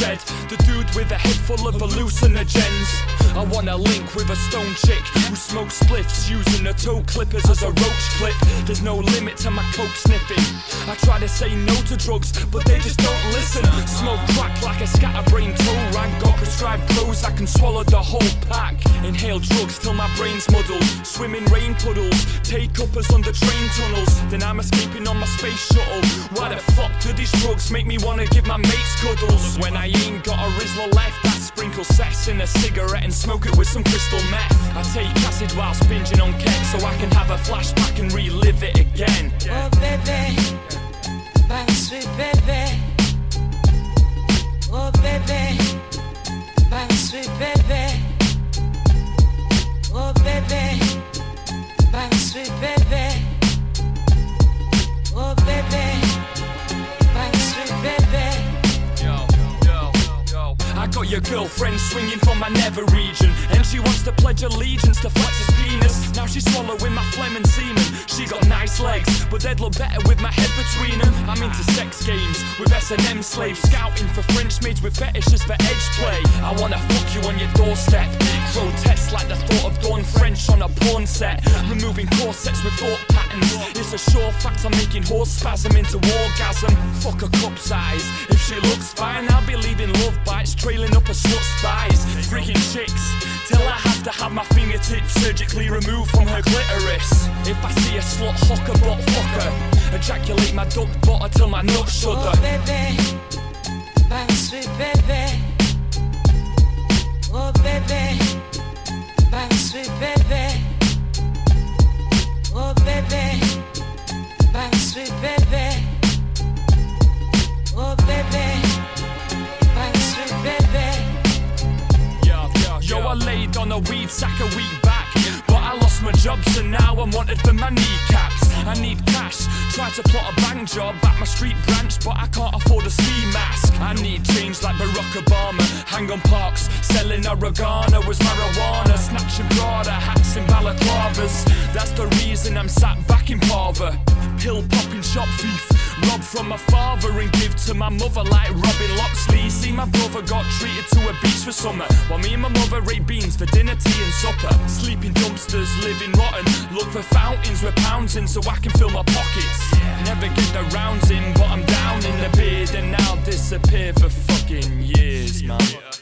said the dude with a head full of hallucinogens. I wanna link with a stone chick who smokes spliffs using her toe clippers as a roach clip. There's no limit to my coke sniffing. I try to say no to drugs, but they just don't listen. Smoke crack like a scatterbrain toe rag. Got prescribed clothes, I can swallow the whole pack. Inhale drugs till my brain's muddled. Swim in rain puddles, take uppers under train tunnels. Then I'm escaping on my space shuttle. Why the fuck do these drugs make me wanna give my mates cuddles? When I ain't got a Rizzler left, I sprinkle cess in a cigarette and smoke it with some crystal meth. I take acid whilst binging on keg so I can have a flashback and relive it again. Oh baby, my sweet baby. Oh baby, my sweet baby. Oh baby, my sweet baby. Oh baby, my sweet baby. I got your girlfriend swinging from my nether region, and she wants to pledge allegiance to Flex's penis. Now she's swallowing my phlegm and semen. She got nice legs, but they'd look better with my head between them. I'm into sex games with S&M slaves, scouting for French maids with fetishes for edge play. I wanna fuck you on your doorstep, grotesque like the thought of doing French on a porn set. Removing corsets with thought patterns, it's a sure fact I'm making horse spasm into orgasm. Fuck a cup size, if she looks fine I'll be leaving love bites trailing up a slut's thighs. Freaking chicks, till I have to have my fingertips surgically removed from her clitoris. If I see a slut hocker butt fucker, ejaculate my duck butter till my nuts shudder. Oh baby, my sweet baby. Oh baby, my sweet baby. Oh baby, my sweet baby. Oh baby, my sweet baby. Yo, I laid on a weed sack a week back, but I lost my job, so now I'm wanted for my kneecaps. I need cash, try to plot a bang job at my street branch, but I can't afford a ski mask. I need change like Barack Obama, hang on parks, selling oregano as marijuana, snatching Prada hats and balaclavas. That's the reason I'm sat back in Parva. Pill popping shop thief, rob from my father and give to my mother like Robin Loxley. See, my brother got treated to a beach for summer, while me and my mother ate beans for dinner, tea and supper. Sleeping dumpsters, living rotten, look for fountains with pounds in so I can fill my pockets. Never get the rounds in, but I'm down in the beard and I'll disappear for fucking years, man.